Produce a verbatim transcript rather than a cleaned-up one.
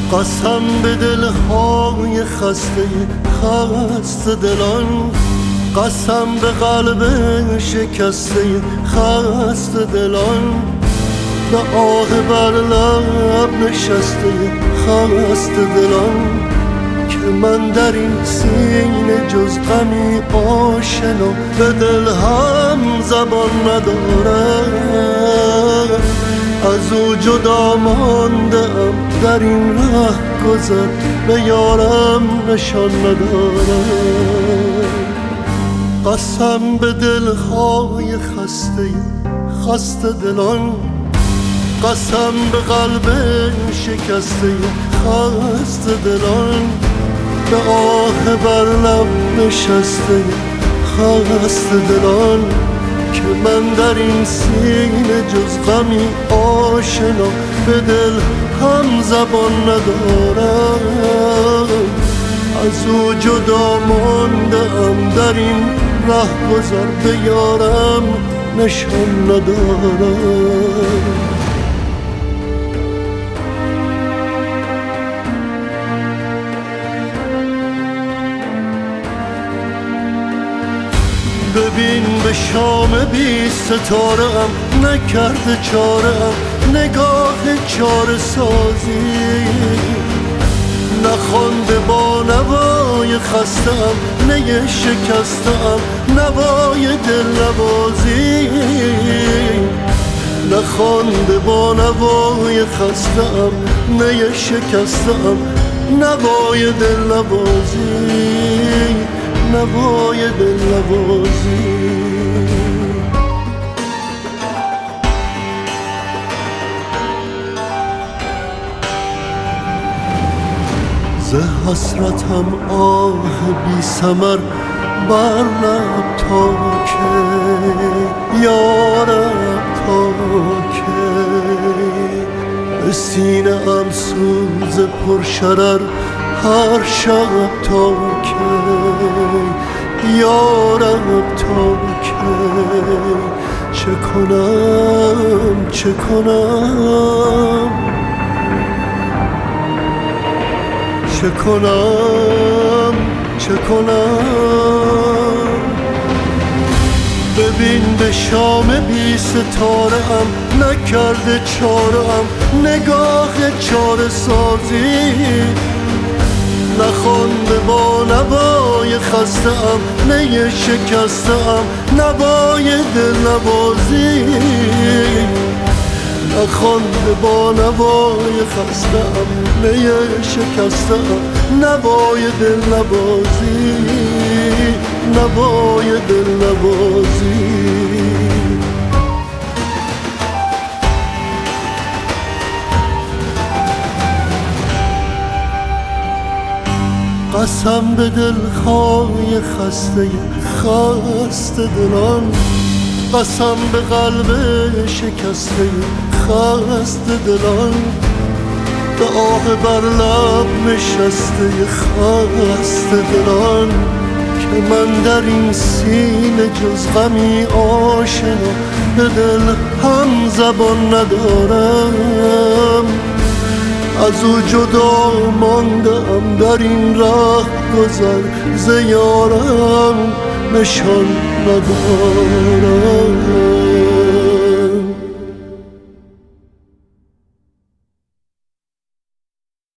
قسم به دلهای خسته خسته دلان، قسم به قلب شکسته خسته دلان، به آه بر لب نشسته خسته دلان، که من در این سینه جز غمی آشنا به دل هم زبان ندارم. از او جدا ماندم در این ره گذر، به یارم نشان ندارم. قسم به دلهای خسته خسته دلان، قسم به قلب شکسته خسته دلان، به آه بر لب نشسته خسته دلان، که من در این سینه جز غمی آشنا به دل هم زبان ندارم. از او جدا ماندم در این ره گذر، به یارم نشان ندارم. ببین به شام بی ستاره ام نکرده چاره ام نگاه چاره سازی، نخوانده با نوای خسته ام نی شکسته ام نوای دل نوازی، نخوانده با نوای خسته ام نی شکسته ام نوای دل نوازی، نوای دل نوازی. ز حسرتم آه بی ثمر بر لب تا که یارب تا که، به سینه ام سوز پرشرر هر شب تا که یارب تا که. چه کنم چه کنم چه کنم چه کنم. ببین به شام بی ستاره ام نکرده چاره ام نگاه چاره سازی، نخوانده با نوای خسته ام نی شکسته ام نوای دل نوازی، نخوانده با نوای خسته ام نی شکسته ام نوای دل نوازی، نوای دل نوازی. قسم به دلهای خسته خسته دلان، قسم به قلب شکسته خسته دلان، به آه بر لب نشسته خسته دلان، که من در این سینه جز غمی آشنا به دل هم زبان ندارم. از او جدا ماندم در این راه گذر، ز یارم نشان ندارم.